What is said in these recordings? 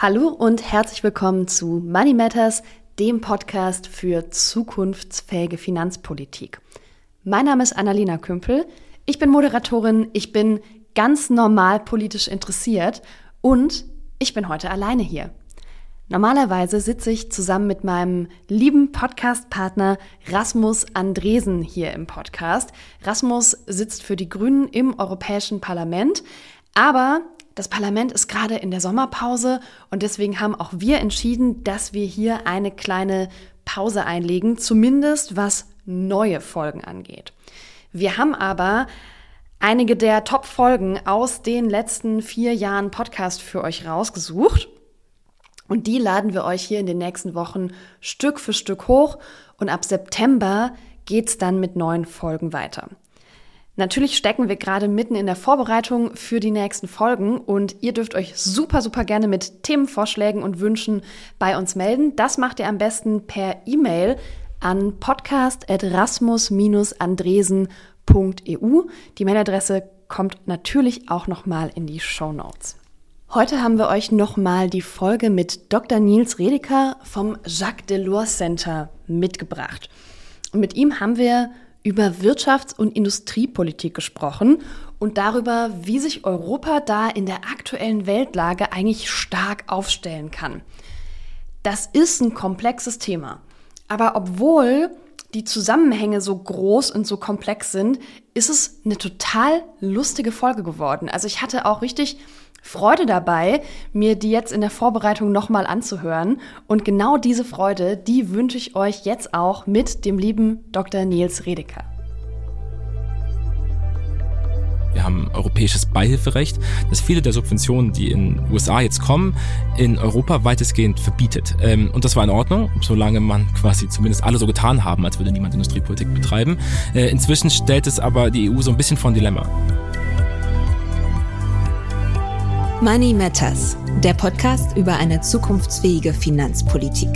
Hallo und herzlich willkommen zu Money Matters, dem Podcast für zukunftsfähige Finanzpolitik. Mein Name ist Annalena Kümpel, ich bin Moderatorin, ich bin ganz normal politisch interessiert und ich bin heute alleine hier. Normalerweise sitze ich zusammen mit meinem lieben Podcast-Partner Rasmus Andresen hier im Podcast. Rasmus sitzt für die Grünen im Europäischen Parlament, aber das Parlament ist gerade in der Sommerpause und deswegen haben auch wir entschieden, dass wir hier eine kleine Pause einlegen, zumindest was neue Folgen angeht. Wir haben aber einige der Top-Folgen aus den letzten 4 Jahren Podcast für euch rausgesucht und die laden wir euch hier in den nächsten Wochen Stück für Stück hoch und ab September geht's dann mit neuen Folgen weiter. Natürlich stecken wir gerade mitten in der Vorbereitung für die nächsten Folgen und ihr dürft euch super gerne mit Themenvorschlägen und Wünschen bei uns melden. Das macht ihr am besten per E-Mail an podcast@rasmus-andresen.eu. Die Mailadresse kommt natürlich auch nochmal in die Shownotes. Heute haben wir euch nochmal die Folge mit Dr. Nils Redeker vom Jacques Delors Center mitgebracht. Und mit ihm haben wir über Wirtschafts- und Industriepolitik gesprochen und darüber, wie sich Europa da in der aktuellen Weltlage eigentlich stark aufstellen kann. Das ist ein komplexes Thema, aber obwohl die Zusammenhänge so groß und so komplex sind, ist es eine total lustige Folge geworden. Also ich hatte auch richtig Freude dabei, mir die jetzt in der Vorbereitung nochmal anzuhören. Und genau diese Freude, die wünsche ich euch jetzt auch mit dem lieben Dr. Nils Redeker. Wir haben europäisches Beihilferecht, das viele der Subventionen, die in den USA jetzt kommen, in Europa weitestgehend verbietet. Und das war in Ordnung, solange man quasi zumindest alle so getan haben, als würde niemand Industriepolitik betreiben. Inzwischen stellt es aber die EU so ein bisschen vor ein Dilemma. Money Matters, der Podcast über eine zukunftsfähige Finanzpolitik.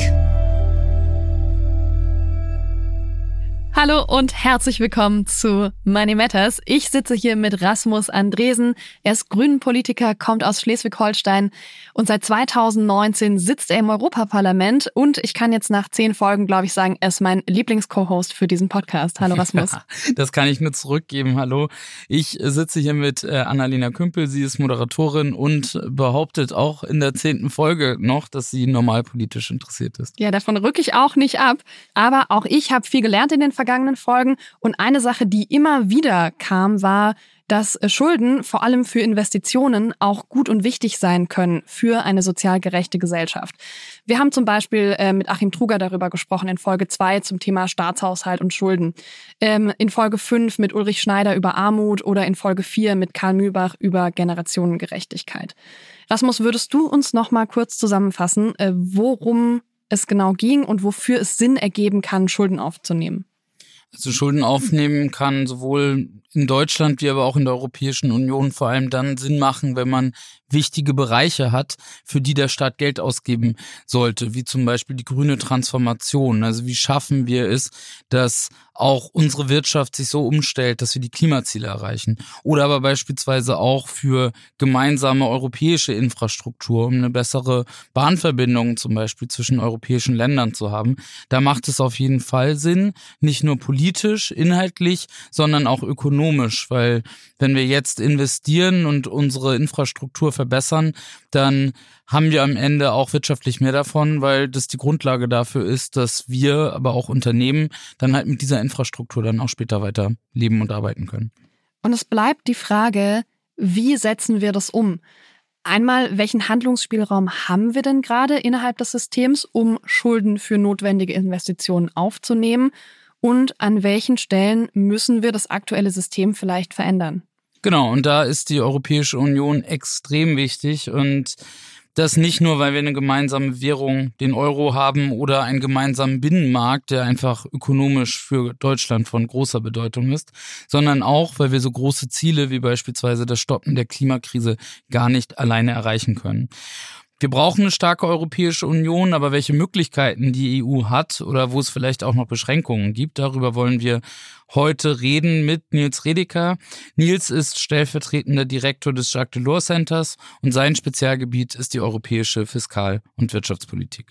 Hallo und herzlich willkommen zu Money Matters. Ich sitze hier mit Rasmus Andresen. Er ist Grünen-Politiker, kommt aus Schleswig-Holstein und seit 2019 sitzt er im Europaparlament. Und ich kann jetzt nach 10 Folgen, glaube ich, sagen, er ist mein Lieblings-Co-Host für diesen Podcast. Hallo Rasmus. Ja, das kann ich nur zurückgeben. Hallo. Ich sitze hier mit Annalena Kümpel. Sie ist Moderatorin und behauptet auch in der 10. Folge noch, dass sie normal politisch interessiert ist. Ja, davon rücke ich auch nicht ab. Aber auch ich habe viel gelernt in den vergangenen Folgen. Und eine Sache, die immer wieder kam, war, dass Schulden vor allem für Investitionen auch gut und wichtig sein können für eine sozial gerechte Gesellschaft. Wir haben zum Beispiel mit Achim Truger darüber gesprochen in Folge 2 zum Thema Staatshaushalt und Schulden. In Folge 5 mit Ulrich Schneider über Armut oder in Folge 4 mit Karl Mühlbach über Generationengerechtigkeit. Rasmus, würdest du uns noch mal kurz zusammenfassen, worum es genau ging und wofür es Sinn ergeben kann, Schulden aufzunehmen? Also Schulden aufnehmen kann sowohl in Deutschland wie aber auch in der Europäischen Union vor allem dann Sinn machen, wenn man wichtige Bereiche hat, für die der Staat Geld ausgeben sollte, wie zum Beispiel die grüne Transformation. Also wie schaffen wir es, dass auch unsere Wirtschaft sich so umstellt, dass wir die Klimaziele erreichen. Oder aber beispielsweise auch für gemeinsame europäische Infrastruktur, um eine bessere Bahnverbindung zum Beispiel zwischen europäischen Ländern zu haben. Da macht es auf jeden Fall Sinn, nicht nur politisch, inhaltlich, sondern auch ökonomisch, weil wenn wir jetzt investieren und unsere Infrastruktur verbessern, dann haben wir am Ende auch wirtschaftlich mehr davon, weil das die Grundlage dafür ist, dass wir, aber auch Unternehmen, dann halt mit dieser Infrastruktur dann auch später weiter leben und arbeiten können. Und es bleibt die Frage, wie setzen wir das um? Einmal, welchen Handlungsspielraum haben wir denn gerade innerhalb des Systems, um Schulden für notwendige Investitionen aufzunehmen? Und an welchen Stellen müssen wir das aktuelle System vielleicht verändern? Genau, und da ist die Europäische Union extrem wichtig und das nicht nur, weil wir eine gemeinsame Währung, den Euro haben oder einen gemeinsamen Binnenmarkt, der einfach ökonomisch für Deutschland von großer Bedeutung ist, sondern auch, weil wir so große Ziele wie beispielsweise das Stoppen der Klimakrise gar nicht alleine erreichen können. Wir brauchen eine starke Europäische Union, aber welche Möglichkeiten die EU hat oder wo es vielleicht auch noch Beschränkungen gibt, darüber wollen wir heute reden mit Nils Redeker. Nils ist stellvertretender Direktor des Jacques Delors Centers und sein Spezialgebiet ist die europäische Fiskal- und Wirtschaftspolitik.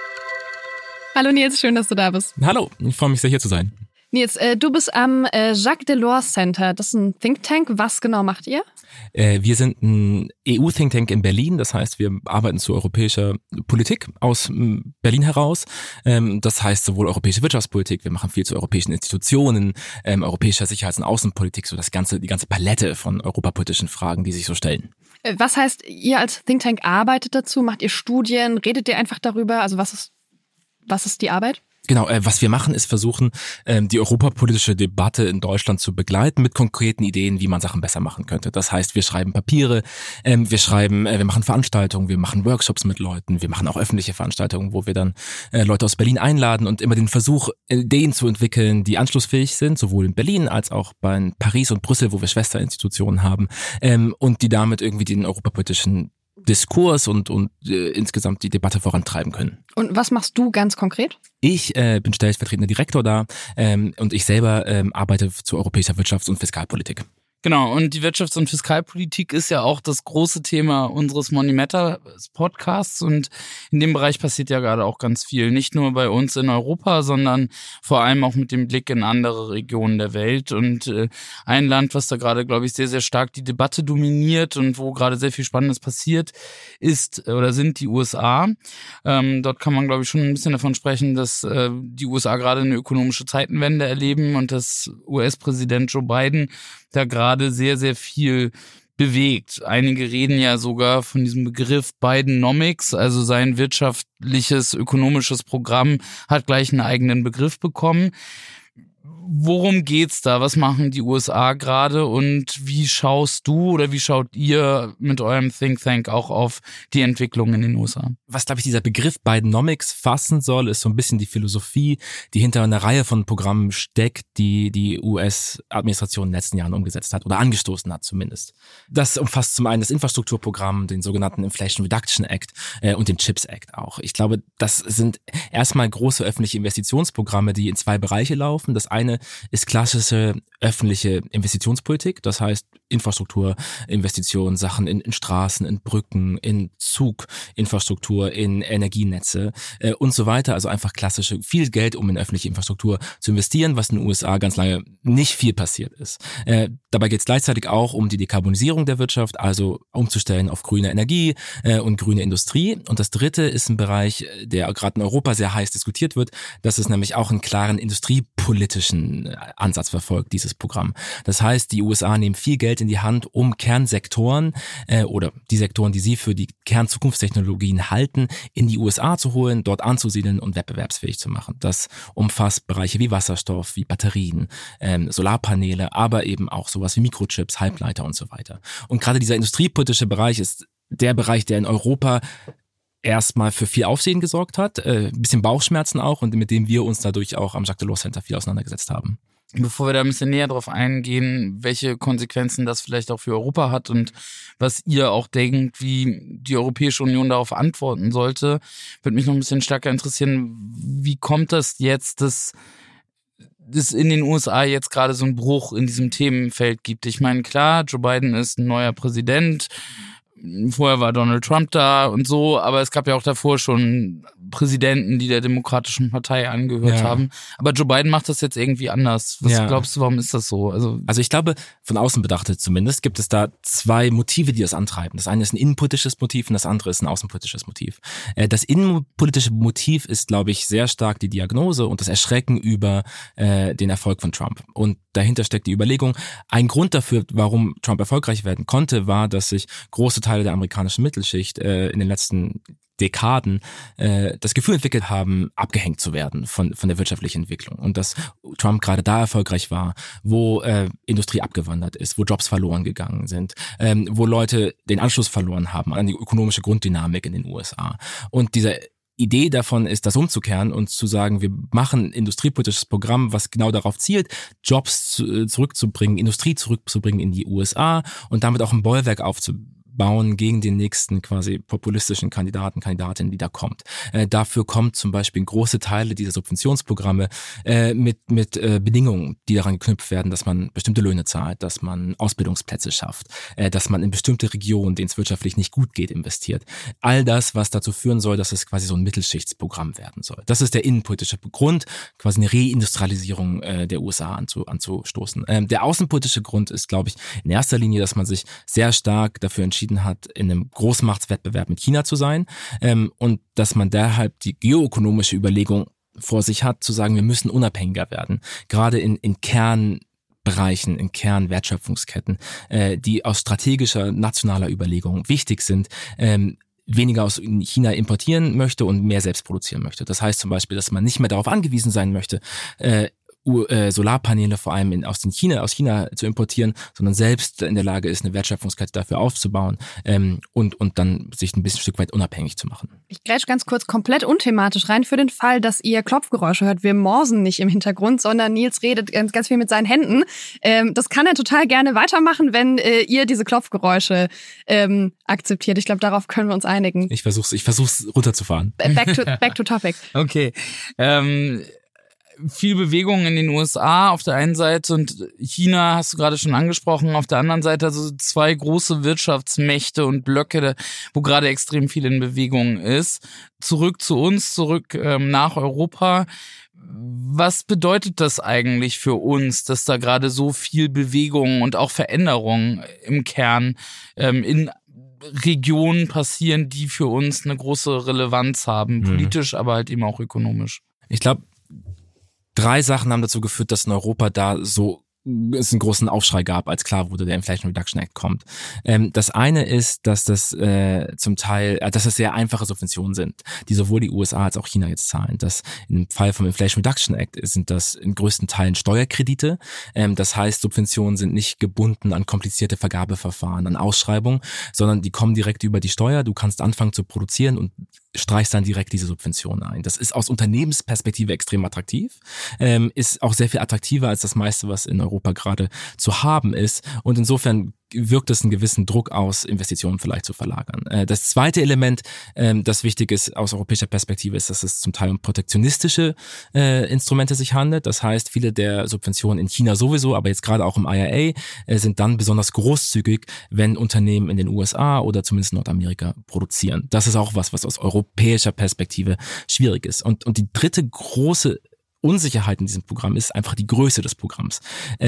Hallo Nils, schön, dass du da bist. Hallo, ich freue mich sehr, hier zu sein. Nils, du bist am Jacques Delors Center. Das ist ein Think Tank. Was genau macht ihr? Wir sind ein EU-Think Tank in Berlin. Das heißt, wir arbeiten zu europäischer Politik aus Berlin heraus. Das heißt sowohl europäische Wirtschaftspolitik, wir machen viel zu europäischen Institutionen, europäischer Sicherheits- und Außenpolitik, so die ganze Palette von europapolitischen Fragen, die sich so stellen. Was heißt, ihr als Think Tank arbeitet dazu? Macht ihr Studien? Redet ihr einfach darüber? Also was ist die Arbeit? Genau, was wir machen, ist versuchen, die europapolitische Debatte in Deutschland zu begleiten mit konkreten Ideen, wie man Sachen besser machen könnte. Das heißt, wir schreiben Papiere, wir machen Veranstaltungen, wir machen Workshops mit Leuten, wir machen auch öffentliche Veranstaltungen, wo wir dann Leute aus Berlin einladen und immer den Versuch, Ideen zu entwickeln, die anschlussfähig sind, sowohl in Berlin als auch bei Paris und Brüssel, wo wir Schwesterinstitutionen haben, und die damit irgendwie den europapolitischen Diskurs und insgesamt die Debatte vorantreiben können. Und was machst du ganz konkret? Ich bin stellvertretender Direktor da und ich selber arbeite zu europäischer Wirtschafts- und Fiskalpolitik. Genau, und die Wirtschafts- und Fiskalpolitik ist ja auch das große Thema unseres Money Matters Podcasts und in dem Bereich passiert ja gerade auch ganz viel. Nicht nur bei uns in Europa, sondern vor allem auch mit dem Blick in andere Regionen der Welt. Und ein Land, was da gerade, glaube ich, sehr, sehr stark die Debatte dominiert und wo gerade sehr viel Spannendes passiert, sind die USA. Dort kann man, glaube ich, schon ein bisschen davon sprechen, dass die USA gerade eine ökonomische Zeitenwende erleben und dass US-Präsident Joe Biden da gerade sehr, sehr viel bewegt. Einige reden ja sogar von diesem Begriff Bidenomics, also sein wirtschaftliches, ökonomisches Programm hat gleich einen eigenen Begriff bekommen. Worum geht's da? Was machen die USA gerade und wie schaust du oder wie schaut ihr mit eurem Think Tank auch auf die Entwicklung in den USA? Was, glaube ich, dieser Begriff Bidenomics fassen soll, ist so ein bisschen die Philosophie, die hinter einer Reihe von Programmen steckt, die US-Administration in den letzten Jahren umgesetzt hat oder angestoßen hat zumindest. Das umfasst zum einen das Infrastrukturprogramm, den sogenannten Inflation Reduction Act und den CHIPS Act auch. Ich glaube, das sind erstmal große öffentliche Investitionsprogramme, die in zwei Bereiche laufen. Das eine ist klassische öffentliche Investitionspolitik, das heißt Infrastrukturinvestitionen, Sachen in Straßen, in Brücken, in Zuginfrastruktur, in Energienetze und so weiter. Also einfach klassische, viel Geld, um in öffentliche Infrastruktur zu investieren, was in den USA ganz lange nicht viel passiert ist. Dabei geht es gleichzeitig auch um die Dekarbonisierung der Wirtschaft, also umzustellen auf grüne Energie und grüne Industrie. Und das dritte ist ein Bereich, der gerade in Europa sehr heiß diskutiert wird, dass es nämlich auch einen klaren industriepolitischen Ansatz verfolgt, dieses Programm. Das heißt, die USA nehmen viel Geld in die Hand, um Kernsektoren oder die Sektoren, die sie für die Kernzukunftstechnologien halten, in die USA zu holen, dort anzusiedeln und wettbewerbsfähig zu machen. Das umfasst Bereiche wie Wasserstoff, wie Batterien, Solarpaneele, aber eben auch sowas wie Mikrochips, Halbleiter und so weiter. Und gerade dieser industriepolitische Bereich ist der Bereich, der in Europa erstmal für viel Aufsehen gesorgt hat, ein bisschen Bauchschmerzen auch und mit dem wir uns dadurch auch am Jacques Delors Center viel auseinandergesetzt haben. Bevor wir da ein bisschen näher drauf eingehen, welche Konsequenzen das vielleicht auch für Europa hat und was ihr auch denkt, wie die Europäische Union darauf antworten sollte, würde mich noch ein bisschen stärker interessieren, wie kommt das jetzt, dass es in den USA jetzt gerade so einen Bruch in diesem Themenfeld gibt? Ich meine, klar, Joe Biden ist ein neuer Präsident, vorher war Donald Trump da und so, aber es gab ja auch davor schon Präsidenten, die der Demokratischen Partei angehört haben. Aber Joe Biden macht das jetzt irgendwie anders. Was glaubst du, warum ist das so? Also ich glaube, von außen betrachtet zumindest, gibt es da zwei Motive, die das antreiben. Das eine ist ein innenpolitisches Motiv und das andere ist ein außenpolitisches Motiv. Das innenpolitische Motiv ist, glaube ich, sehr stark die Diagnose und das Erschrecken über den Erfolg von Trump. Und dahinter steckt die Überlegung, ein Grund dafür, warum Trump erfolgreich werden konnte, war, dass sich große Teile der amerikanischen Mittelschicht in den letzten Dekaden das Gefühl entwickelt haben, abgehängt zu werden von der wirtschaftlichen Entwicklung. Und dass Trump gerade da erfolgreich war, wo Industrie abgewandert ist, wo Jobs verloren gegangen sind, wo Leute den Anschluss verloren haben an die ökonomische Grunddynamik in den USA. Und diese Idee davon ist, das umzukehren und zu sagen, wir machen ein industriepolitisches Programm, was genau darauf zielt, Jobs zurückzubringen, Industrie zurückzubringen in die USA und damit auch ein Bollwerk aufzubauen aufbauen gegen den nächsten quasi populistischen Kandidatin, die da kommt. Dafür kommt zum Beispiel große Teile dieser Subventionsprogramme mit Bedingungen, die daran geknüpft werden, dass man bestimmte Löhne zahlt, dass man Ausbildungsplätze schafft, dass man in bestimmte Regionen, denen es wirtschaftlich nicht gut geht, investiert. All das, was dazu führen soll, dass es quasi so ein Mittelschichtsprogramm werden soll. Das ist der innenpolitische Grund, quasi eine Reindustrialisierung der USA anzustoßen. Der außenpolitische Grund ist, glaube ich, in erster Linie, dass man sich sehr stark dafür entschieden hat, in einem Großmachtswettbewerb mit China zu sein und dass man deshalb die geoökonomische Überlegung vor sich hat, zu sagen, wir müssen unabhängiger werden, gerade in Kernbereichen, in Kernwertschöpfungsketten, die aus strategischer, nationaler Überlegung wichtig sind, weniger aus China importieren möchte und mehr selbst produzieren möchte. Das heißt zum Beispiel, dass man nicht mehr darauf angewiesen sein möchte, Solarpaneele vor allem aus China zu importieren, sondern selbst in der Lage ist, eine Wertschöpfungskette dafür aufzubauen und dann sich ein bisschen Stück weit unabhängig zu machen. Ich grätsch ganz kurz komplett unthematisch rein für den Fall, dass ihr Klopfgeräusche hört. Wir morsen nicht im Hintergrund, sondern Nils redet ganz viel mit seinen Händen. Das kann er total gerne weitermachen, wenn ihr diese Klopfgeräusche akzeptiert. Ich glaube, darauf können wir uns einigen. Ich versuch's runterzufahren. Back to topic. Okay. Viel Bewegung in den USA auf der einen Seite und China hast du gerade schon angesprochen, auf der anderen Seite also zwei große Wirtschaftsmächte und Blöcke, wo gerade extrem viel in Bewegung ist. Zurück zu uns, nach Europa. Was bedeutet das eigentlich für uns, dass da gerade so viel Bewegung und auch Veränderung im Kern in Regionen passieren, die für uns eine große Relevanz haben, politisch, aber halt eben auch ökonomisch? Ich glaube, 3 Sachen haben dazu geführt, dass in Europa da so es einen großen Aufschrei gab, als klar wurde, der Inflation Reduction Act kommt. Das eine ist, dass das zum Teil, dass es sehr einfache Subventionen sind, die sowohl die USA als auch China jetzt zahlen. Das im Fall vom Inflation Reduction Act sind das in größten Teilen Steuerkredite. Das heißt, Subventionen sind nicht gebunden an komplizierte Vergabeverfahren, an Ausschreibungen, sondern die kommen direkt über die Steuer. Du kannst anfangen zu produzieren und streichst dann direkt diese Subventionen ein. Das ist aus Unternehmensperspektive extrem attraktiv, ist auch sehr viel attraktiver als das meiste, was in Europa gerade zu haben ist, und insofern wirkt es einen gewissen Druck aus, Investitionen vielleicht zu verlagern. Das zweite Element, das wichtig ist aus europäischer Perspektive, ist, dass es zum Teil um protektionistische Instrumente sich handelt. Das heißt, viele der Subventionen in China sowieso, aber jetzt gerade auch im IRA, sind dann besonders großzügig, wenn Unternehmen in den USA oder zumindest Nordamerika produzieren. Das ist auch was aus europäischer Perspektive schwierig ist. Und die dritte große Unsicherheit in diesem Programm ist einfach die Größe des Programms.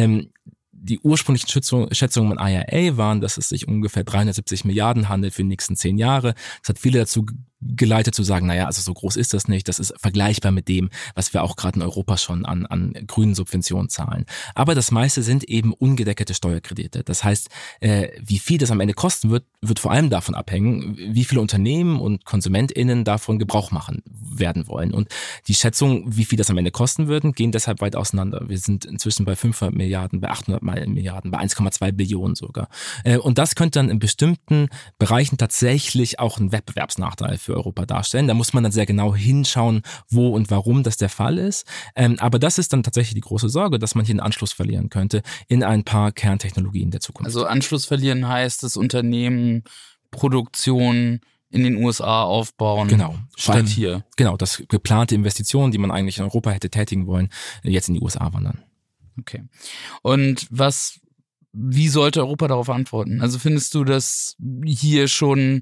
Die ursprünglichen Schätzungen von IRA waren, dass es sich ungefähr 370 Milliarden handelt für die nächsten 10 Jahre. Das hat viele dazu geleitet zu sagen, naja, also so groß ist das nicht, das ist vergleichbar mit dem, was wir auch gerade in Europa schon an grünen Subventionen zahlen. Aber das meiste sind eben ungedeckelte Steuerkredite. Das heißt, wie viel das am Ende kosten wird vor allem davon abhängen, wie viele Unternehmen und KonsumentInnen davon Gebrauch machen werden wollen. Und die Schätzungen, wie viel das am Ende kosten würden, gehen deshalb weit auseinander. Wir sind inzwischen bei 500 Milliarden, bei 800 Milliarden, bei 1,2 Billionen sogar. Und das könnte dann in bestimmten Bereichen tatsächlich auch einen Wettbewerbsnachteil für Europa darstellen. Da muss man dann sehr genau hinschauen, wo und warum das der Fall ist. Aber das ist dann tatsächlich die große Sorge, dass man hier einen Anschluss verlieren könnte in ein paar Kerntechnologien der Zukunft. Also Anschluss verlieren heißt, dass Unternehmen Produktion in den USA aufbauen. Genau. Statt hier. Genau, dass geplante Investitionen, die man eigentlich in Europa hätte tätigen wollen, jetzt in die USA wandern. Okay. Und wie sollte Europa darauf antworten? Also findest du, dass hier schon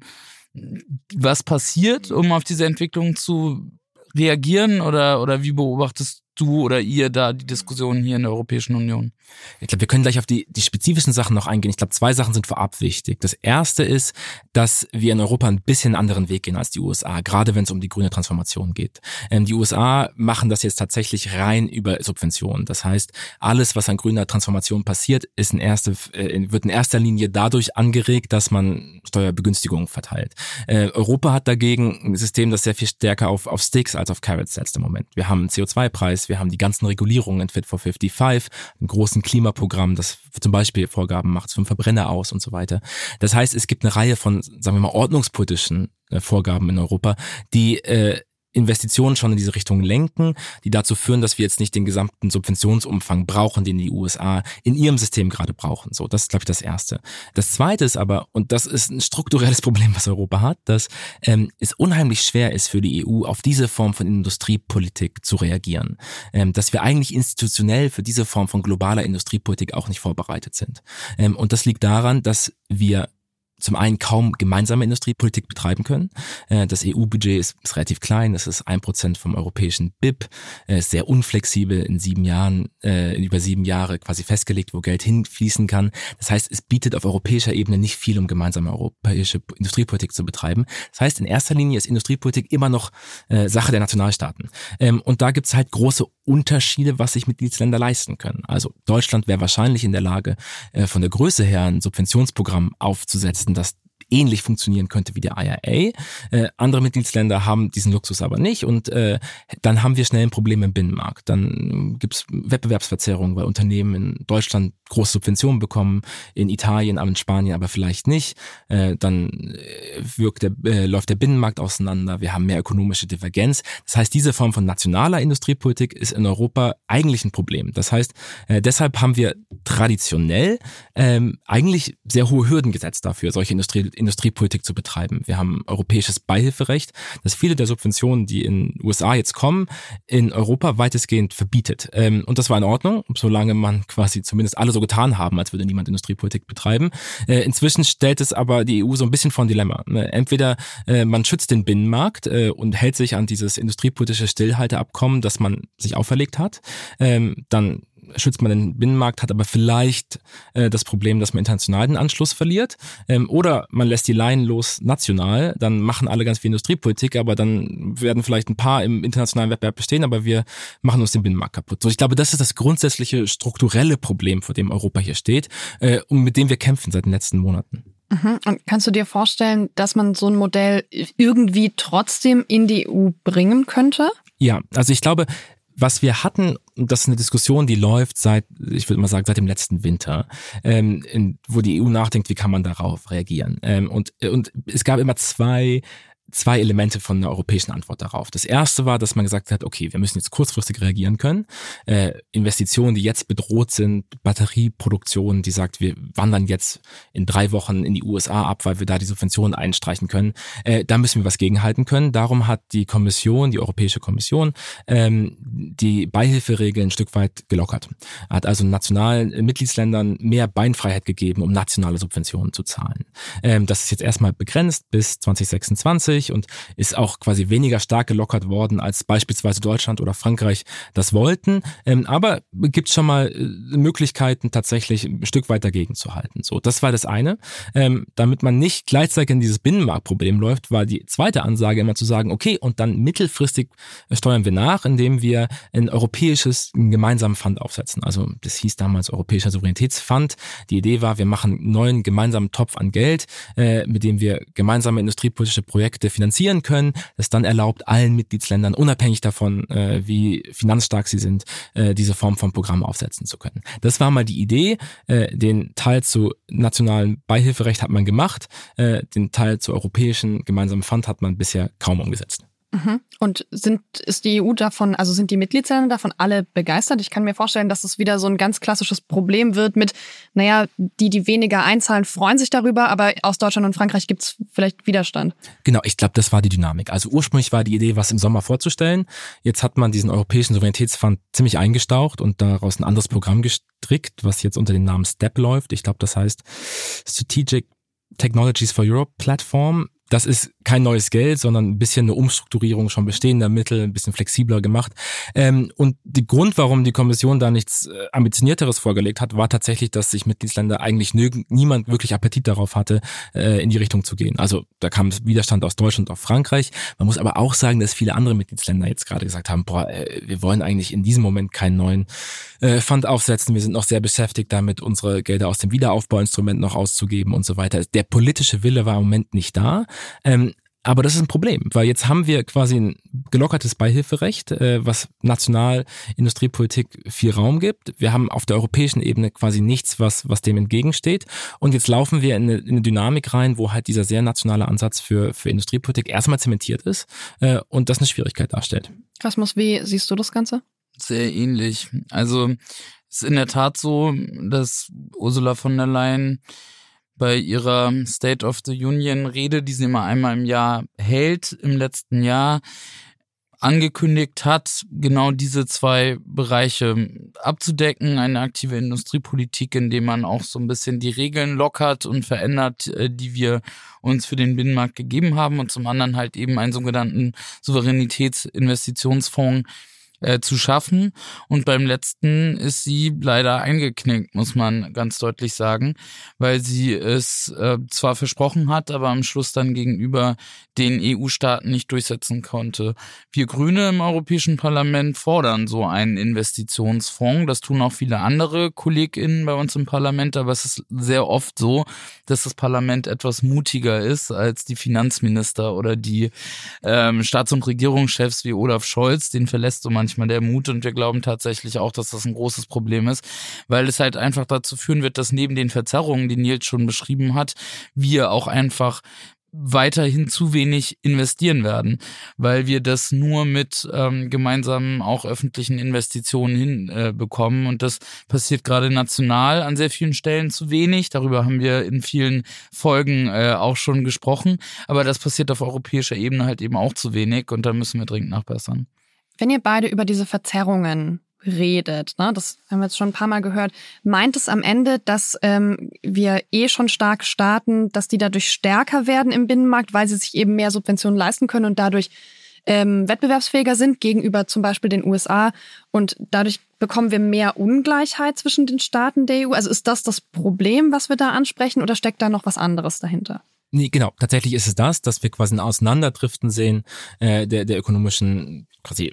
was passiert, um auf diese Entwicklung zu reagieren, oder wie beobachtest du oder ihr da die Diskussion hier in der Europäischen Union? Ich glaube, wir können gleich auf die spezifischen Sachen noch eingehen. Ich glaube, 2 Sachen sind vorab wichtig. Das erste ist, dass wir in Europa ein bisschen einen anderen Weg gehen als die USA, gerade wenn es um die grüne Transformation geht. Die USA machen das jetzt tatsächlich rein über Subventionen. Das heißt, alles, was an grüner Transformation passiert, wird in erster Linie dadurch angeregt, dass man Steuerbegünstigungen verteilt. Europa hat dagegen ein System, das sehr viel stärker auf Sticks als auf Carrots setzt im Moment. Wir haben einen CO2-Preis, wir haben die ganzen Regulierungen in Fit for 55, einen großen Klimaprogramm, das zum Beispiel Vorgaben macht zum Verbrenner aus und so weiter. Das heißt, es gibt eine Reihe von, sagen wir mal, ordnungspolitischen Vorgaben in Europa, die Investitionen schon in diese Richtung lenken, die dazu führen, dass wir jetzt nicht den gesamten Subventionsumfang brauchen, den die USA in ihrem System gerade brauchen. So, das ist, glaube ich, das Erste. Das Zweite ist aber, und das ist ein strukturelles Problem, was Europa hat, dass es unheimlich schwer ist für die EU, auf diese Form von Industriepolitik zu reagieren. Dass wir eigentlich institutionell für diese Form von globaler Industriepolitik auch nicht vorbereitet sind. Und das liegt daran, dass wir zum einen kaum gemeinsame Industriepolitik betreiben können. Das EU-Budget ist relativ klein, das ist 1% vom europäischen BIP, ist sehr unflexibel in über 7 Jahre quasi festgelegt, wo Geld hinfließen kann. Das heißt, es bietet auf europäischer Ebene nicht viel, um gemeinsame europäische Industriepolitik zu betreiben. Das heißt, in erster Linie ist Industriepolitik immer noch Sache der Nationalstaaten. Und da gibt's halt große Unterschiede, was sich Mitgliedsländer leisten können. Also Deutschland wäre wahrscheinlich in der Lage, von der Größe her ein Subventionsprogramm aufzusetzen, das ähnlich funktionieren könnte wie der IRA. Andere Mitgliedsländer haben diesen Luxus aber nicht und dann haben wir schnell ein Problem im Binnenmarkt. Dann gibt's Wettbewerbsverzerrungen, weil Unternehmen in Deutschland große Subventionen bekommen, in Italien, in Spanien aber vielleicht nicht. Dann läuft der Binnenmarkt auseinander, wir haben mehr ökonomische Divergenz. Das heißt, diese Form von nationaler Industriepolitik ist in Europa eigentlich ein Problem. Das heißt, deshalb haben wir traditionell eigentlich sehr hohe Hürden gesetzt dafür, solche Industriepolitik zu betreiben. Wir haben europäisches Beihilferecht, das viele der Subventionen, die in den USA jetzt kommen, in Europa weitestgehend verbietet. Und das war in Ordnung, solange man quasi zumindest alle so getan haben, als würde niemand Industriepolitik betreiben. Inzwischen stellt es aber die EU so ein bisschen vor ein Dilemma. Entweder man schützt den Binnenmarkt und hält sich an dieses industriepolitische Stillhalteabkommen, das man sich auferlegt hat, dann schützt man den Binnenmarkt, hat aber vielleicht das Problem, dass man international den Anschluss verliert. Oder man lässt die Leinen los national, dann machen alle ganz viel Industriepolitik, aber dann werden vielleicht ein paar im internationalen Wettbewerb bestehen, aber wir machen uns den Binnenmarkt kaputt. So, ich glaube, das ist das grundsätzliche strukturelle Problem, vor dem Europa hier steht und mit dem wir kämpfen seit den letzten Monaten. Und kannst du dir vorstellen, dass man so ein Modell irgendwie trotzdem in die EU bringen könnte? Ja, also ich glaube, was wir hatten, das ist eine Diskussion, die läuft seit dem letzten Winter, wo die EU nachdenkt, wie kann man darauf reagieren. Und es gab immer zwei Elemente von einer europäischen Antwort darauf. Das erste war, dass man gesagt hat, okay, wir müssen jetzt kurzfristig reagieren können. Investitionen, die jetzt bedroht sind, Batterieproduktion, die sagt, wir wandern jetzt in 3 Wochen in die USA ab, weil wir da die Subventionen einstreichen können. Da müssen wir was gegenhalten können. Darum hat die Europäische Kommission, die Beihilferegeln ein Stück weit gelockert. Hat also nationalen Mitgliedsländern mehr Beinfreiheit gegeben, um nationale Subventionen zu zahlen. Das ist jetzt erstmal begrenzt bis 2026. Und ist auch quasi weniger stark gelockert worden, als beispielsweise Deutschland oder Frankreich das wollten. Aber gibt schon mal Möglichkeiten, tatsächlich ein Stück weit dagegen zu halten. So, das war das eine. Damit man nicht gleichzeitig in dieses Binnenmarktproblem läuft, war die zweite Ansage immer zu sagen, okay, und dann mittelfristig steuern wir nach, indem wir einen gemeinsamen Fund aufsetzen. Also das hieß damals Europäischer Souveränitätsfonds. Die Idee war, wir machen einen neuen gemeinsamen Topf an Geld, mit dem wir gemeinsame industriepolitische Projekte finanzieren können, das dann erlaubt, allen Mitgliedsländern, unabhängig davon, wie finanzstark sie sind, diese Form von Programm aufsetzen zu können. Das war mal die Idee. Den Teil zu nationalem Beihilferecht hat man gemacht, den Teil zu europäischen gemeinsamen Fund hat man bisher kaum umgesetzt. Und ist die EU davon, also sind die Mitgliedsländer davon alle begeistert? Ich kann mir vorstellen, dass es wieder so ein ganz klassisches Problem wird mit, die weniger einzahlen, freuen sich darüber, aber aus Deutschland und Frankreich gibt es vielleicht Widerstand. Genau, ich glaube, das war die Dynamik. Also ursprünglich war die Idee, was im Sommer vorzustellen. Jetzt hat man diesen Europäischen Souveränitätsfonds ziemlich eingestaucht und daraus ein anderes Programm gestrickt, was jetzt unter dem Namen STEP läuft. Ich glaube, das heißt Strategic Technologies for Europe Platform. Das ist kein neues Geld, sondern ein bisschen eine Umstrukturierung schon bestehender Mittel, ein bisschen flexibler gemacht. Und der Grund, warum die Kommission da nichts Ambitionierteres vorgelegt hat, war tatsächlich, dass sich Mitgliedsländer eigentlich niemand wirklich Appetit darauf hatte, in die Richtung zu gehen. Also da kam Widerstand aus Deutschland und auch Frankreich. Man muss aber auch sagen, dass viele andere Mitgliedsländer jetzt gerade gesagt haben, wir wollen eigentlich in diesem Moment keinen neuen Fund aufsetzen. Wir sind noch sehr beschäftigt damit, unsere Gelder aus dem Wiederaufbauinstrument noch auszugeben und so weiter. Der politische Wille war im Moment nicht da. Aber das ist ein Problem, weil jetzt haben wir quasi ein gelockertes Beihilferecht, was national Industriepolitik viel Raum gibt. Wir haben auf der europäischen Ebene quasi nichts, was dem entgegensteht. Und jetzt laufen wir in eine Dynamik rein, wo halt dieser sehr nationale Ansatz für Industriepolitik erstmal zementiert ist und das eine Schwierigkeit darstellt. Rasmus, wie siehst du das Ganze? Sehr ähnlich. Also es ist in der Tat so, dass Ursula von der Leyen bei ihrer State of the Union Rede, die sie immer einmal im Jahr hält, im letzten Jahr angekündigt hat, genau diese zwei Bereiche abzudecken. Eine aktive Industriepolitik, in der man auch so ein bisschen die Regeln lockert und verändert, die wir uns für den Binnenmarkt gegeben haben, und zum anderen halt eben einen sogenannten Souveränitätsinvestitionsfonds zu schaffen. Und beim letzten ist sie leider eingeknickt, muss man ganz deutlich sagen, weil sie es zwar versprochen hat, aber am Schluss dann gegenüber den EU-Staaten nicht durchsetzen konnte. Wir Grüne im Europäischen Parlament fordern so einen Investitionsfonds. Das tun auch viele andere KollegInnen bei uns im Parlament, aber es ist sehr oft so, dass das Parlament etwas mutiger ist als die Finanzminister oder die Staats- und Regierungschefs wie Olaf Scholz. Den verlässt so manchmal der Mut, und wir glauben tatsächlich auch, dass das ein großes Problem ist, weil es halt einfach dazu führen wird, dass neben den Verzerrungen, die Nils schon beschrieben hat, wir auch einfach weiterhin zu wenig investieren werden, weil wir das nur mit gemeinsamen auch öffentlichen Investitionen hinbekommen, und das passiert gerade national an sehr vielen Stellen zu wenig. Darüber haben wir in vielen Folgen auch schon gesprochen, aber das passiert auf europäischer Ebene halt eben auch zu wenig, und da müssen wir dringend nachbessern. Wenn ihr beide über diese Verzerrungen redet, ne, das haben wir jetzt schon ein paar Mal gehört, meint es am Ende, dass wir schon starke Staaten, dass die dadurch stärker werden im Binnenmarkt, weil sie sich eben mehr Subventionen leisten können und dadurch wettbewerbsfähiger sind gegenüber zum Beispiel den USA, und dadurch bekommen wir mehr Ungleichheit zwischen den Staaten der EU? Also ist das Problem, was wir da ansprechen, oder steckt da noch was anderes dahinter? Nee, genau. Tatsächlich ist es das, dass wir quasi ein Auseinanderdriften sehen der ökonomischen quasi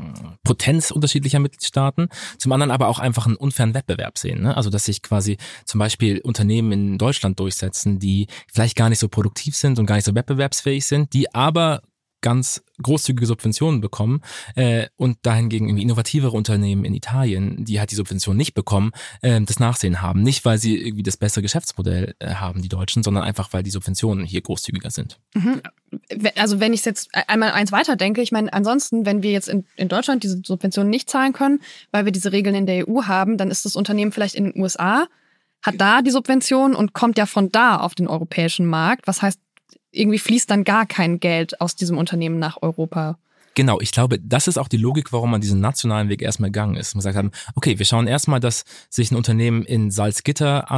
Potenz unterschiedlicher Mitgliedstaaten. Zum anderen aber auch einfach einen unfairen Wettbewerb sehen. Ne? Also dass sich quasi zum Beispiel Unternehmen in Deutschland durchsetzen, die vielleicht gar nicht so produktiv sind und gar nicht so wettbewerbsfähig sind, die aber ganz großzügige Subventionen bekommen und dahingegen irgendwie innovativere Unternehmen in Italien, die halt die Subventionen nicht bekommen, das Nachsehen haben. Nicht, weil sie irgendwie das bessere Geschäftsmodell haben, die Deutschen, sondern einfach, weil die Subventionen hier großzügiger sind. Mhm. Also wenn ich jetzt einmal eins weiterdenke, ich meine, ansonsten, wenn wir jetzt in Deutschland diese Subventionen nicht zahlen können, weil wir diese Regeln in der EU haben, dann ist das Unternehmen vielleicht in den USA, hat da die Subvention und kommt ja von da auf den europäischen Markt. Was heißt, irgendwie fließt dann gar kein Geld aus diesem Unternehmen nach Europa. Genau, ich glaube, das ist auch die Logik, warum man diesen nationalen Weg erstmal gegangen ist. Man gesagt haben, okay, wir schauen erstmal, dass sich ein Unternehmen in Salzgitter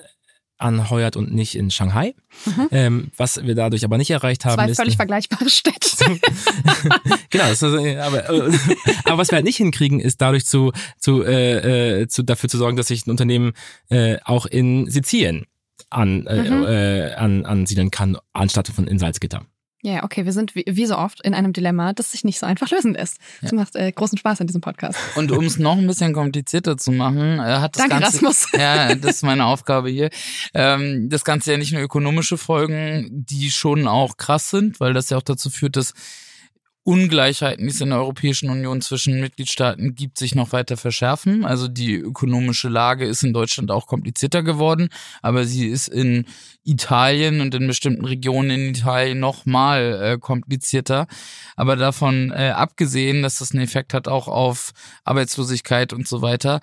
anheuert und nicht in Shanghai. Was wir dadurch aber nicht erreicht haben, ist... Zwei völlig vergleichbare Städte. Genau, aber was wir halt nicht hinkriegen, ist dadurch dafür zu sorgen, dass sich ein Unternehmen auch in Sizilien ansiedeln kann, anstatt von in Salzgitter. Ja, okay, wir sind wie so oft in einem Dilemma, das sich nicht so einfach lösen lässt. Das macht großen Spaß an diesem Podcast. Und um es noch ein bisschen komplizierter zu machen, hat das Danke, Ganze... Rasmus. Ja, das ist meine Aufgabe hier. Das Ganze ja nicht nur ökonomische Folgen, die schon auch krass sind, weil das ja auch dazu führt, dass Ungleichheiten, die es in der Europäischen Union zwischen Mitgliedstaaten gibt, sich noch weiter verschärfen. Also die ökonomische Lage ist in Deutschland auch komplizierter geworden, aber sie ist in Italien und in bestimmten Regionen in Italien noch mal komplizierter. Aber davon abgesehen, dass das einen Effekt hat auch auf Arbeitslosigkeit und so weiter,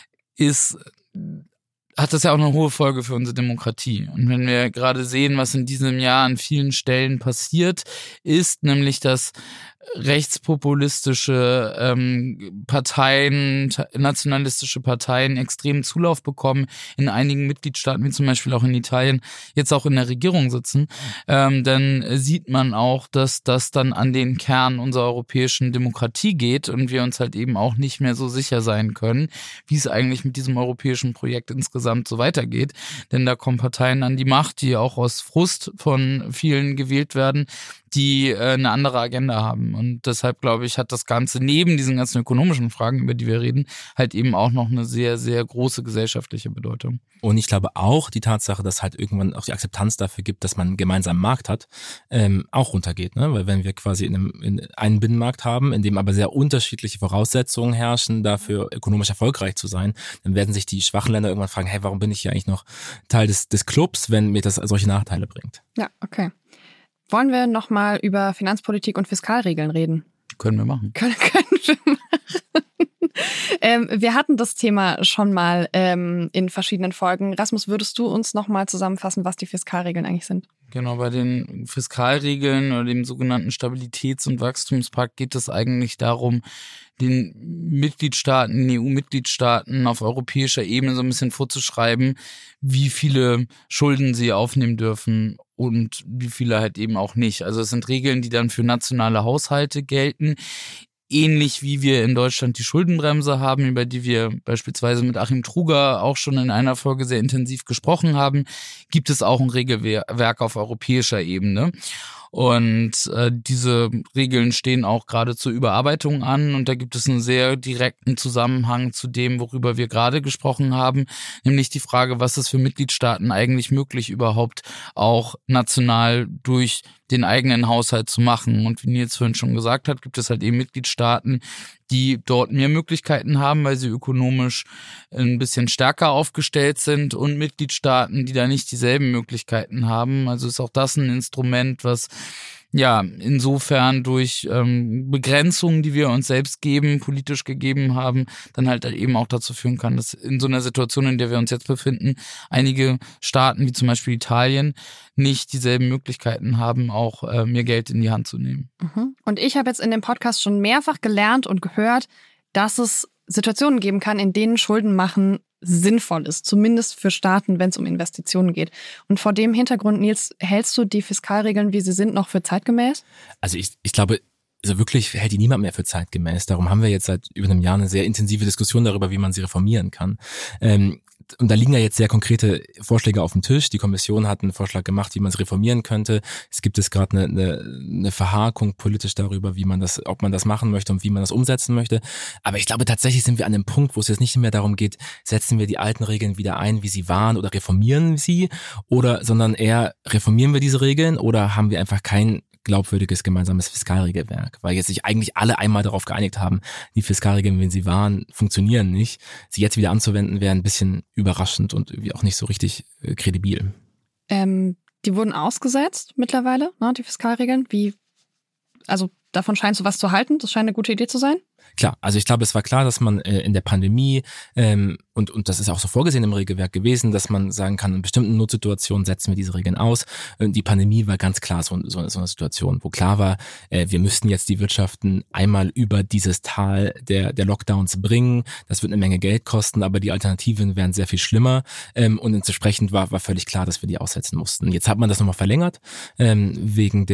hat das ja auch eine hohe Folge für unsere Demokratie. Und wenn wir gerade sehen, was in diesem Jahr an vielen Stellen passiert, ist nämlich, dass rechtspopulistische Parteien, nationalistische Parteien extremen Zulauf bekommen, in einigen Mitgliedstaaten, wie zum Beispiel auch in Italien, jetzt auch in der Regierung sitzen, dann sieht man auch, dass das dann an den Kern unserer europäischen Demokratie geht und wir uns halt eben auch nicht mehr so sicher sein können, wie es eigentlich mit diesem europäischen Projekt insgesamt so weitergeht. Denn da kommen Parteien an die Macht, die auch aus Frust von vielen gewählt werden, die eine andere Agenda haben. Und deshalb, glaube ich, hat das Ganze neben diesen ganzen ökonomischen Fragen, über die wir reden, halt eben auch noch eine sehr, sehr große gesellschaftliche Bedeutung. Und ich glaube auch die Tatsache, dass halt irgendwann auch die Akzeptanz dafür gibt, dass man einen gemeinsamen Markt hat, auch runtergeht. Ne? Weil wenn wir quasi in einen Binnenmarkt haben, in dem aber sehr unterschiedliche Voraussetzungen herrschen, dafür ökonomisch erfolgreich zu sein, dann werden sich die schwachen Länder irgendwann fragen, hey, warum bin ich hier eigentlich noch Teil des Clubs, wenn mir das solche Nachteile bringt? Ja, okay. Wollen wir nochmal über Finanzpolitik und Fiskalregeln reden? Können wir machen. Können wir machen. Wir hatten das Thema schon mal in verschiedenen Folgen. Rasmus, würdest du uns nochmal zusammenfassen, was die Fiskalregeln eigentlich sind? Genau, bei den Fiskalregeln oder dem sogenannten Stabilitäts- und Wachstumspakt geht es eigentlich darum, den Mitgliedstaaten, den EU-Mitgliedstaaten auf europäischer Ebene so ein bisschen vorzuschreiben, wie viele Schulden sie aufnehmen dürfen und wie viele halt eben auch nicht. Also es sind Regeln, die dann für nationale Haushalte gelten. Ähnlich wie wir in Deutschland die Schuldenbremse haben, über die wir beispielsweise mit Achim Truger auch schon in einer Folge sehr intensiv gesprochen haben, gibt es auch ein Regelwerk auf europäischer Ebene. Und diese Regeln stehen auch gerade zur Überarbeitung an und da gibt es einen sehr direkten Zusammenhang zu dem, worüber wir gerade gesprochen haben, nämlich die Frage, was ist für Mitgliedstaaten eigentlich möglich, überhaupt auch national durch den eigenen Haushalt zu machen. Und wie Nils vorhin schon gesagt hat, gibt es halt eben Mitgliedstaaten, die dort mehr Möglichkeiten haben, weil sie ökonomisch ein bisschen stärker aufgestellt sind und Mitgliedstaaten, die da nicht dieselben Möglichkeiten haben. Also ist auch das ein Instrument, was ja insofern durch Begrenzungen, die wir uns selbst politisch gegeben haben, dann halt eben auch dazu führen kann, dass in so einer Situation, in der wir uns jetzt befinden, einige Staaten, wie zum Beispiel Italien, nicht dieselben Möglichkeiten haben, auch mehr Geld in die Hand zu nehmen. Und ich habe jetzt in dem Podcast schon mehrfach gelernt und gehört, dass es Situationen geben kann, in denen Schulden machen sinnvoll ist, zumindest für Staaten, wenn es um Investitionen geht. Und vor dem Hintergrund, Nils, hältst du die Fiskalregeln, wie sie sind, noch für zeitgemäß? Also ich glaube, also wirklich hält die niemand mehr für zeitgemäß. Darum haben wir jetzt seit über einem Jahr eine sehr intensive Diskussion darüber, wie man sie reformieren kann. Und da liegen ja jetzt sehr konkrete Vorschläge auf dem Tisch. Die Kommission hat einen Vorschlag gemacht, wie man es reformieren könnte. Es gibt jetzt gerade eine Verhakung politisch darüber, ob man das machen möchte und wie man das umsetzen möchte. Aber ich glaube, tatsächlich sind wir an dem Punkt, wo es jetzt nicht mehr darum geht, setzen wir die alten Regeln wieder ein, wie sie waren, oder reformieren sie, sondern eher reformieren wir diese Regeln oder haben wir einfach kein glaubwürdiges gemeinsames Fiskalregelwerk, weil jetzt sich eigentlich alle einmal darauf geeinigt haben, die Fiskalregeln, wenn sie waren, funktionieren nicht. Sie jetzt wieder anzuwenden, wäre ein bisschen überraschend und irgendwie auch nicht so richtig kredibil. Die wurden ausgesetzt mittlerweile, ne, die Fiskalregeln. Also davon scheint so was zu halten. Das scheint eine gute Idee zu sein. Klar, also ich glaube, es war klar, dass man in der Pandemie, und das ist auch so vorgesehen im Regelwerk gewesen, dass man sagen kann, in bestimmten Notsituationen setzen wir diese Regeln aus. Die Pandemie war ganz klar so eine Situation, wo klar war, wir müssten jetzt die Wirtschaften einmal über dieses Tal der Lockdowns bringen. Das wird eine Menge Geld kosten, aber die Alternativen wären sehr viel schlimmer. Und entsprechend war völlig klar, dass wir die aussetzen mussten. Jetzt hat man das nochmal verlängert, wegen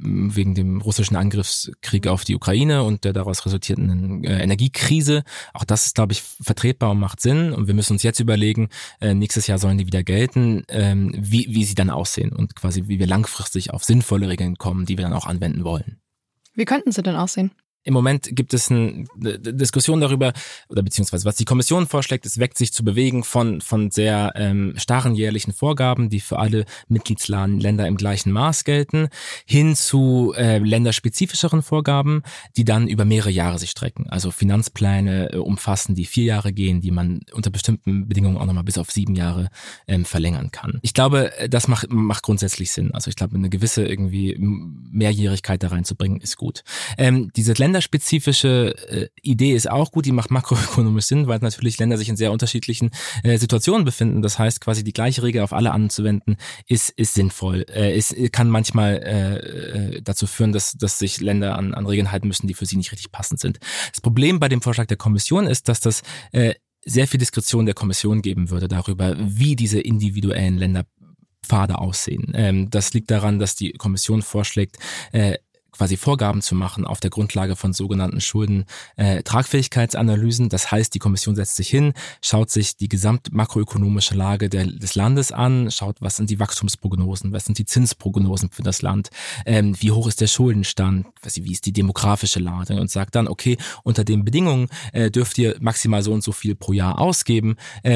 dem russischen Angriffskrieg auf die Ukraine und der daraus resultierenden Energiekrise. Auch das ist, glaube ich, vertretbar und macht Sinn. Und wir müssen uns jetzt überlegen, nächstes Jahr sollen die wieder gelten, wie sie dann aussehen und quasi wie wir langfristig auf sinnvolle Regeln kommen, die wir dann auch anwenden wollen. Wie könnten sie denn aussehen? Im Moment gibt es eine Diskussion darüber, oder beziehungsweise was die Kommission vorschlägt, ist weg, sich zu bewegen von sehr starren jährlichen Vorgaben, die für alle Mitgliedsländer im gleichen Maß gelten, hin zu länderspezifischeren Vorgaben, die dann über mehrere Jahre sich strecken. Also Finanzpläne umfassen, die 4 Jahre gehen, die man unter bestimmten Bedingungen auch nochmal bis auf 7 Jahre verlängern kann. Ich glaube, das macht grundsätzlich Sinn. Also ich glaube, eine gewisse irgendwie Mehrjährigkeit da reinzubringen, ist gut. Diese länderspezifische Idee ist auch gut, die macht makroökonomisch Sinn, weil natürlich Länder sich in sehr unterschiedlichen Situationen befinden. Das heißt, quasi die gleiche Regel auf alle anzuwenden, ist sinnvoll. Es kann manchmal dazu führen, dass sich Länder an Regeln halten müssen, die für sie nicht richtig passend sind. Das Problem bei dem Vorschlag der Kommission ist, dass das sehr viel Diskretion der Kommission geben würde darüber, wie diese individuellen Länderpfade aussehen. Das liegt daran, dass die Kommission vorschlägt, quasi Vorgaben zu machen auf der Grundlage von sogenannten Schuldentragfähigkeitsanalysen. Das heißt, die Kommission setzt sich hin, schaut sich die gesamtmakroökonomische Lage des Landes an, schaut, was sind die Wachstumsprognosen, was sind die Zinsprognosen für das Land, wie hoch ist der Schuldenstand, wie ist die demografische Lage und sagt dann, okay, unter den Bedingungen dürft ihr maximal so und so viel pro Jahr ausgeben,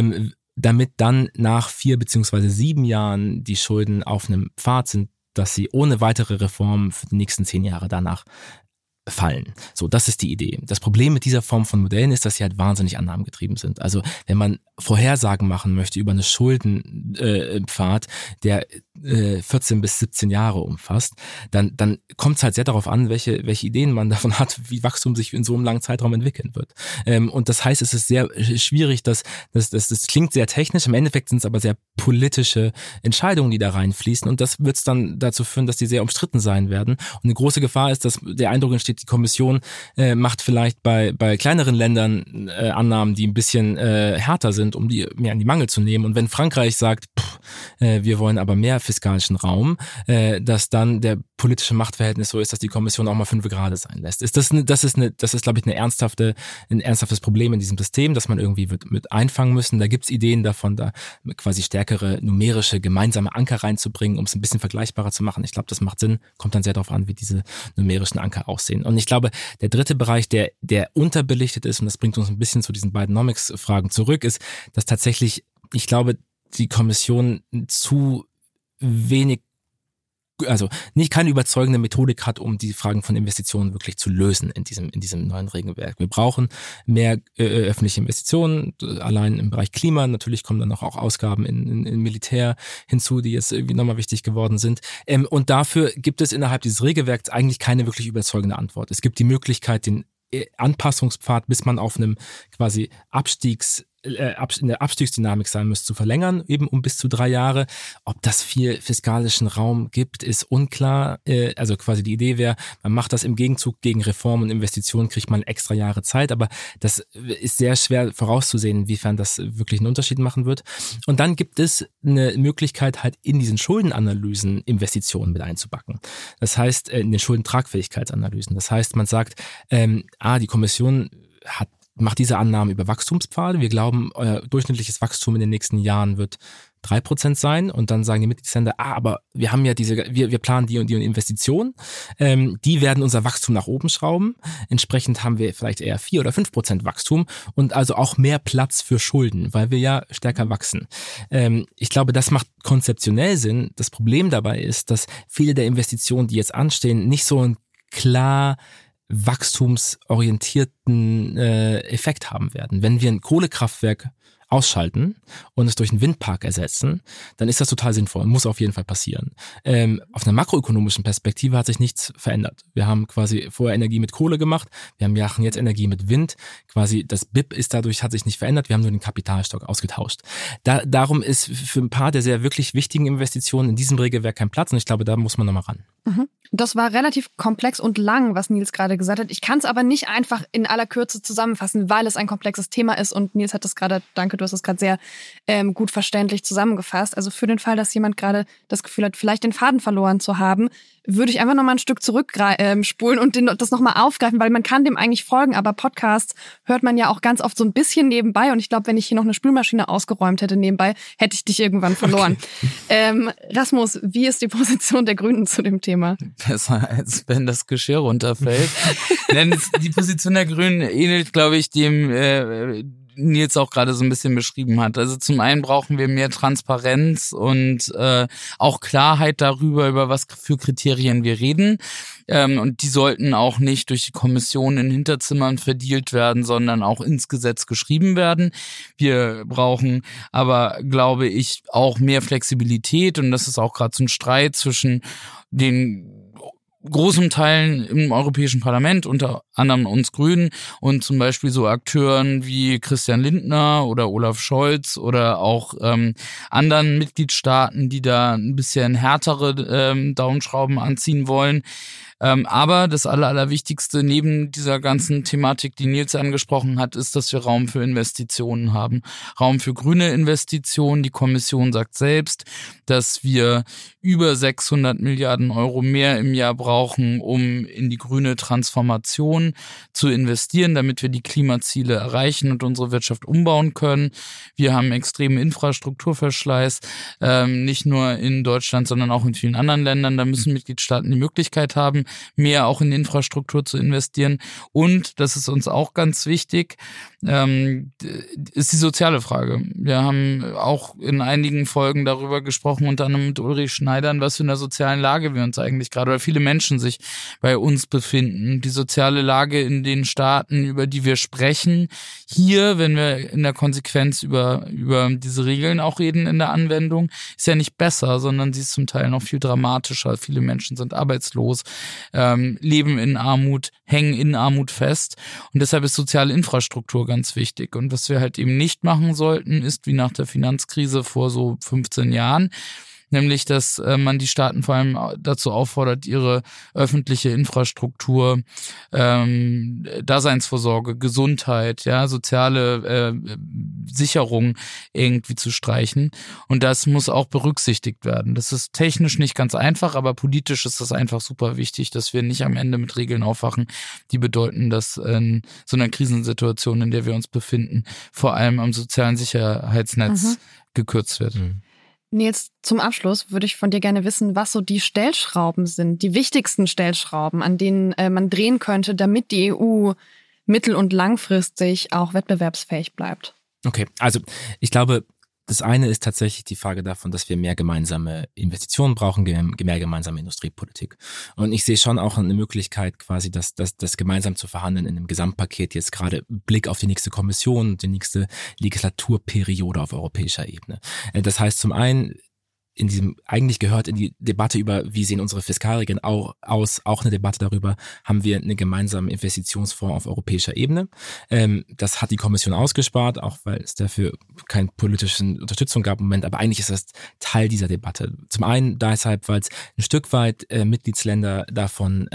damit dann nach 4 bzw. 7 Jahren die Schulden auf einem Pfad sind, dass sie ohne weitere Reformen für die nächsten 10 Jahre danach fallen. So, das ist die Idee. Das Problem mit dieser Form von Modellen ist, dass sie halt wahnsinnig annahmengetrieben sind. Also wenn man Vorhersagen machen möchte über eine Schuldenpfad, der 14 bis 17 Jahre umfasst, dann kommt es halt sehr darauf an, welche Ideen man davon hat, wie Wachstum sich in so einem langen Zeitraum entwickeln wird. Und das heißt, es ist sehr schwierig, das klingt sehr technisch, im Endeffekt sind es aber sehr politische Entscheidungen, die da reinfließen, und das wird es dann dazu führen, dass die sehr umstritten sein werden. Und eine große Gefahr ist, dass der Eindruck entsteht, die Kommission macht vielleicht bei kleineren Ländern Annahmen, die ein bisschen härter sind, um die mehr an die Mangel zu nehmen. Und wenn Frankreich sagt, wir wollen aber mehr fiskalischen Raum, dass dann der politische Machtverhältnis so ist, dass die Kommission auch mal 5 Grad sein lässt. Das ist, glaube ich, ein ernsthaftes Problem in diesem System, das man irgendwie mit einfangen müssen. Da gibt's Ideen davon, da quasi stärkere numerische gemeinsame Anker reinzubringen, um es ein bisschen vergleichbarer zu machen. Ich glaube, das macht Sinn, kommt dann sehr darauf an, wie diese numerischen Anker aussehen. Und ich glaube, der dritte Bereich, der unterbelichtet ist, und das bringt uns ein bisschen zu diesen Bidenomics-Fragen zurück, ist, dass tatsächlich, ich glaube, die Kommission zu wenig, also keine überzeugende Methodik hat, um die Fragen von Investitionen wirklich zu lösen in diesem neuen Regelwerk. Wir brauchen mehr öffentliche Investitionen, allein im Bereich Klima. Natürlich kommen dann auch Ausgaben in Militär hinzu, die jetzt irgendwie nochmal wichtig geworden sind. Und dafür gibt es innerhalb dieses Regelwerks eigentlich keine wirklich überzeugende Antwort. Es gibt die Möglichkeit, den Anpassungspfad, bis man auf einem quasi in der Abstiegsdynamik sein müsste, zu verlängern, eben um bis zu 3 Jahre. Ob das viel fiskalischen Raum gibt, ist unklar. Also quasi die Idee wäre, man macht das im Gegenzug gegen Reformen und Investitionen, kriegt man extra Jahre Zeit, aber das ist sehr schwer vorauszusehen, inwiefern das wirklich einen Unterschied machen wird. Und dann gibt es eine Möglichkeit, halt in diesen Schuldenanalysen Investitionen mit einzubacken. Das heißt, in den Schuldentragfähigkeitsanalysen. Das heißt, man sagt, die Kommission macht diese Annahmen über Wachstumspfade. Wir glauben, euer durchschnittliches Wachstum in den nächsten Jahren wird 3% sein, und dann sagen die Mitgliedsländer, aber wir haben ja wir planen die und die Investitionen, die werden unser Wachstum nach oben schrauben. Entsprechend haben wir vielleicht eher 4 oder 5% Wachstum und also auch mehr Platz für Schulden, weil wir ja stärker wachsen. Ich glaube, das macht konzeptionell Sinn. Das Problem dabei ist, dass viele der Investitionen, die jetzt anstehen, nicht so ein klar wachstumsorientierten Effekt haben werden. Wenn wir ein Kohlekraftwerk ausschalten und es durch einen Windpark ersetzen, dann ist das total sinnvoll, muss auf jeden Fall passieren. Auf einer makroökonomischen Perspektive hat sich nichts verändert. Wir haben quasi vorher Energie mit Kohle gemacht, wir machen jetzt Energie mit Wind, quasi das BIP hat sich nicht verändert, wir haben nur den Kapitalstock ausgetauscht. Darum ist für ein paar der sehr wirklich wichtigen Investitionen in diesem Regelwerk kein Platz, und ich glaube, da muss man nochmal ran. Mhm. Das war relativ komplex und lang, was Nils gerade gesagt hat. Ich kann es aber nicht einfach in aller Kürze zusammenfassen, weil es ein komplexes Thema ist, und Nils hat das gerade, danke, du hast das gerade sehr gut verständlich zusammengefasst. Also für den Fall, dass jemand gerade das Gefühl hat, vielleicht den Faden verloren zu haben, würde ich einfach nochmal ein Stück zurückspulen und das nochmal aufgreifen, weil man kann dem eigentlich folgen, aber Podcasts hört man ja auch ganz oft so ein bisschen nebenbei, und ich glaube, wenn ich hier noch eine Spülmaschine ausgeräumt hätte nebenbei, hätte ich dich irgendwann verloren. Okay. Rasmus, wie ist die Position der Grünen zu dem Thema? Besser, als wenn das Geschirr runterfällt. Denn die Position der Grünen ähnelt, glaube ich, dem Nils auch gerade so ein bisschen beschrieben hat. Also zum einen brauchen wir mehr Transparenz und auch Klarheit darüber, über was für Kriterien wir reden. Und die sollten auch nicht durch die Kommission in Hinterzimmern verdealt werden, sondern auch ins Gesetz geschrieben werden. Wir brauchen aber, glaube ich, auch mehr Flexibilität, und das ist auch gerade so ein Streit zwischen den großen Teilen im Europäischen Parlament, unter anderem uns Grünen, und zum Beispiel so Akteuren wie Christian Lindner oder Olaf Scholz oder auch anderen Mitgliedstaaten, die da ein bisschen härtere Daumenschrauben anziehen wollen. Aber das Allerwichtigste neben dieser ganzen Thematik, die Nils angesprochen hat, ist, dass wir Raum für Investitionen haben. Raum für grüne Investitionen. Die Kommission sagt selbst, dass wir über 600 Milliarden Euro mehr im Jahr brauchen, um in die grüne Transformation zu investieren, damit wir die Klimaziele erreichen und unsere Wirtschaft umbauen können. Wir haben extremen Infrastrukturverschleiß, nicht nur in Deutschland, sondern auch in vielen anderen Ländern. Da müssen Mitgliedstaaten die Möglichkeit haben, mehr auch in Infrastruktur zu investieren. Und, das ist uns auch ganz wichtig, ist die soziale Frage. Wir haben auch in einigen Folgen darüber gesprochen, unter anderem mit Ulrich Schneidern, was für eine sozialen Lage wir uns eigentlich gerade, oder viele Menschen sich bei uns befinden. Die soziale Lage in den Staaten, über die wir sprechen. Hier, wenn wir in der Konsequenz über diese Regeln auch reden in der Anwendung, ist ja nicht besser, sondern sie ist zum Teil noch viel dramatischer. Viele Menschen sind arbeitslos, leben in Armut, hängen in Armut fest. Und deshalb ist soziale Infrastruktur ganz wichtig. Und was wir halt eben nicht machen sollten, ist wie nach der Finanzkrise vor so 15 Jahren, nämlich, dass man die Staaten vor allem dazu auffordert, ihre öffentliche Infrastruktur, Daseinsvorsorge, Gesundheit, ja, soziale Sicherung irgendwie zu streichen. Und das muss auch berücksichtigt werden. Das ist technisch nicht ganz einfach, aber politisch ist das einfach super wichtig, dass wir nicht am Ende mit Regeln aufwachen, die bedeuten, dass in so einer Krisensituation, in der wir uns befinden, vor allem am sozialen Sicherheitsnetz gekürzt wird. Nils, zum Abschluss würde ich von dir gerne wissen, was so die Stellschrauben sind, die wichtigsten Stellschrauben, an denen man drehen könnte, damit die EU mittel- und langfristig auch wettbewerbsfähig bleibt. Okay, also ich glaube, das eine ist tatsächlich die Frage davon, dass wir mehr gemeinsame Investitionen brauchen, mehr gemeinsame Industriepolitik. Und ich sehe schon auch eine Möglichkeit, quasi das gemeinsam zu verhandeln in einem Gesamtpaket, jetzt gerade Blick auf die nächste Kommission, die nächste Legislaturperiode auf europäischer Ebene. Das heißt zum einen, eigentlich gehört in die Debatte über, wie sehen unsere Fiskalregeln aus, auch eine Debatte darüber, haben wir einen gemeinsamen Investitionsfonds auf europäischer Ebene. Das hat die Kommission ausgespart, auch weil es dafür keine politische Unterstützung gab im Moment, aber eigentlich ist das Teil dieser Debatte. Zum einen deshalb, weil es ein Stück weit Mitgliedsländer davon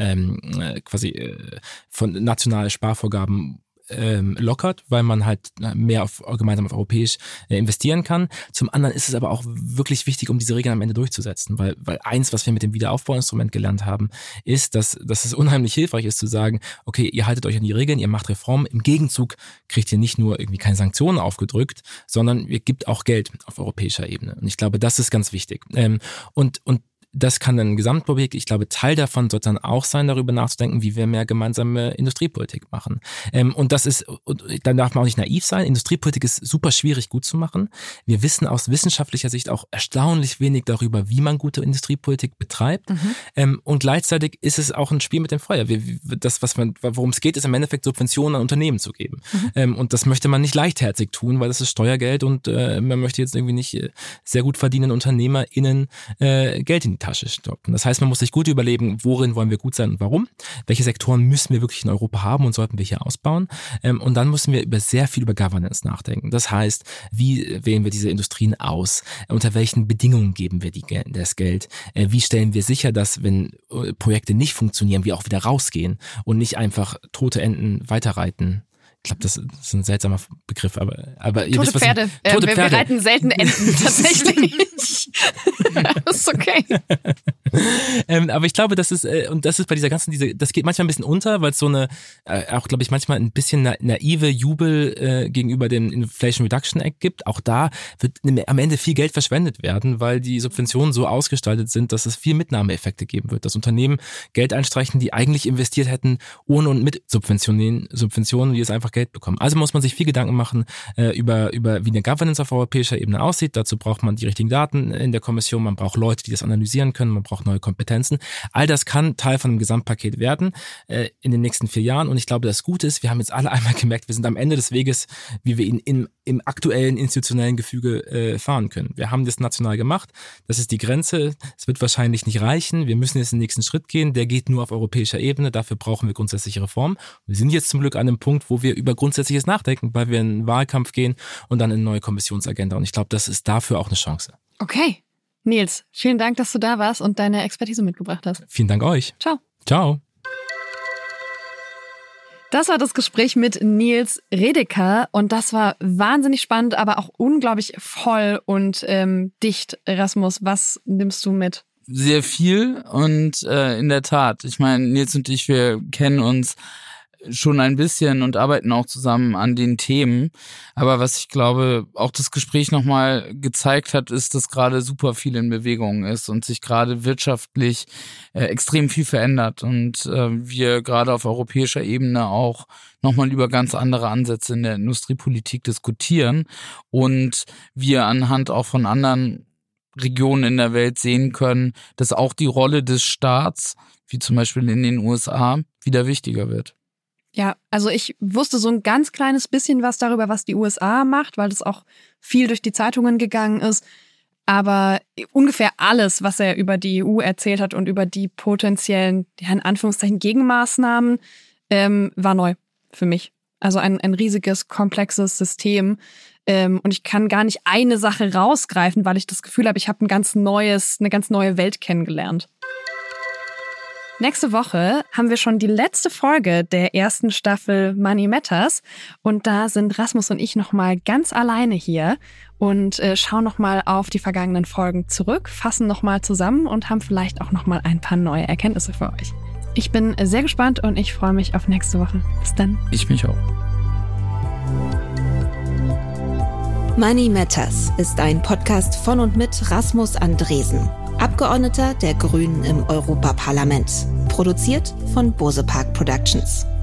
von nationalen Sparvorgaben lockert, weil man halt mehr gemeinsam auf europäisch investieren kann. Zum anderen ist es aber auch wirklich wichtig, um diese Regeln am Ende durchzusetzen, weil eins, was wir mit dem Wiederaufbauinstrument gelernt haben, ist, dass es unheimlich hilfreich ist zu sagen, okay, ihr haltet euch an die Regeln, ihr macht Reformen, im Gegenzug kriegt ihr nicht nur irgendwie keine Sanktionen aufgedrückt, sondern ihr gebt auch Geld auf europäischer Ebene. Und ich glaube, das ist ganz wichtig. Und das kann dann ein Gesamtprojekt. Ich glaube, Teil davon sollte dann auch sein, darüber nachzudenken, wie wir mehr gemeinsame Industriepolitik machen. Und dann darf man auch nicht naiv sein. Industriepolitik ist super schwierig gut zu machen. Wir wissen aus wissenschaftlicher Sicht auch erstaunlich wenig darüber, wie man gute Industriepolitik betreibt. Und gleichzeitig ist es auch ein Spiel mit dem Feuer. Worum es geht, ist im Endeffekt Subventionen an Unternehmen zu geben. Und das möchte man nicht leichtherzig tun, weil das ist Steuergeld und man möchte jetzt irgendwie nicht sehr gut verdienenden UnternehmerInnen Geld in die Tasche stoppen. Das heißt, man muss sich gut überlegen, worin wollen wir gut sein und warum. Welche Sektoren müssen wir wirklich in Europa haben und sollten wir hier ausbauen. Und dann müssen wir sehr viel über Governance nachdenken. Das heißt, wie wählen wir diese Industrien aus? Unter welchen Bedingungen geben wir das Geld? Wie stellen wir sicher, dass, wenn Projekte nicht funktionieren, wir auch wieder rausgehen und nicht einfach tote Enten weiterreiten? Ich glaube, das ist ein seltsamer Begriff, aber ihr wisst, was Pferde. Tote Pferde. Wir reiten selten Enten, tatsächlich. Das ist okay. Aber ich glaube, das ist bei dieser ganzen, das geht manchmal ein bisschen unter, weil es so eine, auch glaube ich manchmal ein bisschen naive Jubel gegenüber dem Inflation Reduction Act gibt. Auch da wird am Ende viel Geld verschwendet werden, weil die Subventionen so ausgestaltet sind, dass es viel Mitnahmeeffekte geben wird. Dass Unternehmen Geld einstreichen, die eigentlich investiert hätten, ohne und mit Subventionen, die es einfach Geld bekommen. Also muss man sich viel Gedanken machen über wie eine Governance auf europäischer Ebene aussieht. Dazu braucht man die richtigen Daten in der Kommission, man braucht Leute, die das analysieren können, man braucht neue Kompetenzen. All das kann Teil von einem Gesamtpaket werden in den nächsten 4 Jahren. Und ich glaube, das Gute ist, wir haben jetzt alle einmal gemerkt, wir sind am Ende des Weges, wie wir ihn im aktuellen institutionellen Gefüge fahren können. Wir haben das national gemacht, das ist die Grenze, es wird wahrscheinlich nicht reichen, wir müssen jetzt den nächsten Schritt gehen, der geht nur auf europäischer Ebene, dafür brauchen wir grundsätzliche Reformen. Wir sind jetzt zum Glück an einem Punkt, wo wir über Grundsätzliches nachdenken, weil wir in einen Wahlkampf gehen und dann in eine neue Kommissionsagenda. Und ich glaube, das ist dafür auch eine Chance. Okay. Nils, vielen Dank, dass du da warst und deine Expertise mitgebracht hast. Vielen Dank euch. Ciao. Ciao. Das war das Gespräch mit Nils Redeker und das war wahnsinnig spannend, aber auch unglaublich voll und dicht. Rasmus, was nimmst du mit? Sehr viel und in der Tat, ich meine, Nils und ich, wir kennen uns schon ein bisschen und arbeiten auch zusammen an den Themen. Aber was ich glaube, auch das Gespräch nochmal gezeigt hat, ist, dass gerade super viel in Bewegung ist und sich gerade wirtschaftlich extrem viel verändert und wir gerade auf europäischer Ebene auch nochmal über ganz andere Ansätze in der Industriepolitik diskutieren und wir anhand auch von anderen Regionen in der Welt sehen können, dass auch die Rolle des Staats, wie zum Beispiel in den USA, wieder wichtiger wird. Ja, also ich wusste so ein ganz kleines bisschen was darüber, was die USA macht, weil das auch viel durch die Zeitungen gegangen ist. Aber ungefähr alles, was er über die EU erzählt hat und über die potenziellen, ja, in Anführungszeichen, Gegenmaßnahmen, war neu für mich. Also ein riesiges, komplexes System. Und ich kann gar nicht eine Sache rausgreifen, weil ich das Gefühl habe, ich habe eine ganz neue Welt kennengelernt. Nächste Woche haben wir schon die letzte Folge der ersten Staffel Money Matters und da sind Rasmus und ich nochmal ganz alleine hier und schauen nochmal auf die vergangenen Folgen zurück, fassen nochmal zusammen und haben vielleicht auch nochmal ein paar neue Erkenntnisse für euch. Ich bin sehr gespannt und ich freue mich auf nächste Woche. Bis dann. Ich mich auch. Money Matters ist ein Podcast von und mit Rasmus Andresen, Abgeordneter der Grünen im Europaparlament. Produziert von Bose Park Productions.